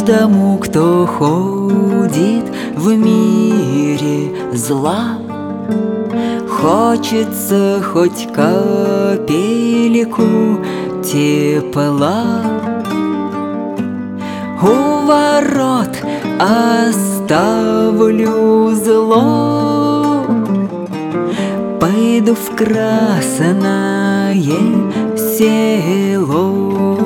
каждому, кто ходит в мире зла, хочется хоть капельку тепла. У ворот оставлю зло, пойду в красное село.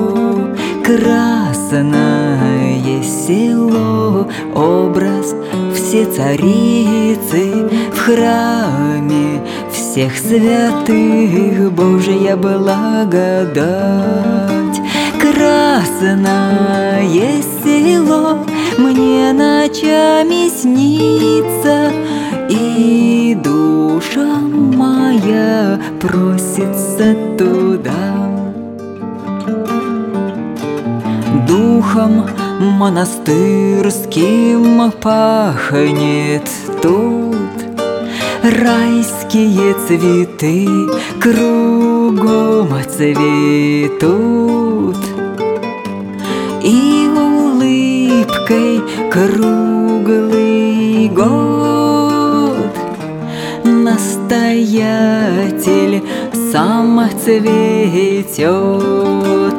Красное село, образ все царицы в храме всех святых, Божья благодать. Красное село мне ночами снится, и душа моя просится туда. Духом монастырским пахнет тут, райские цветы кругом цветут, и улыбкой круглый год настоятель сам цветет.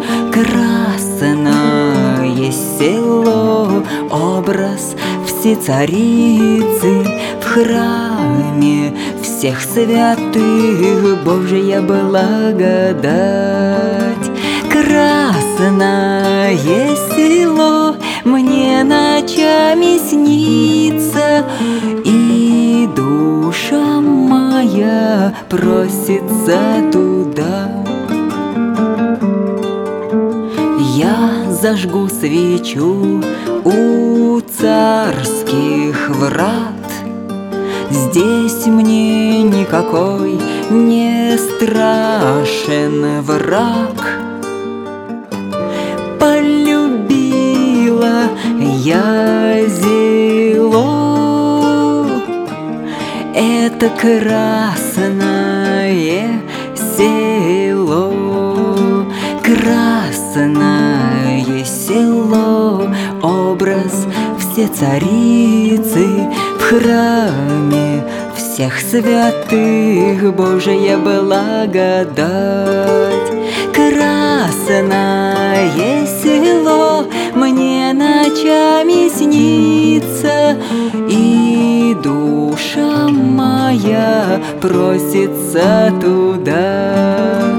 Красное село, образ все царицы в храме всех святых, Божья благодать. Красное село мне ночами снится, и душа моя просится туда. Я зажгу свечу у царских врат, здесь мне никакой не страшен враг. Полюбила я зело, это красное село. Красное село, образ все царицы в храме всех святых, Божья благодать. Красное село мне ночами снится, и душа моя просится туда.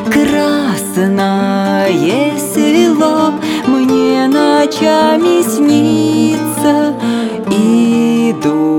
Красное село мне ночами снится, и душа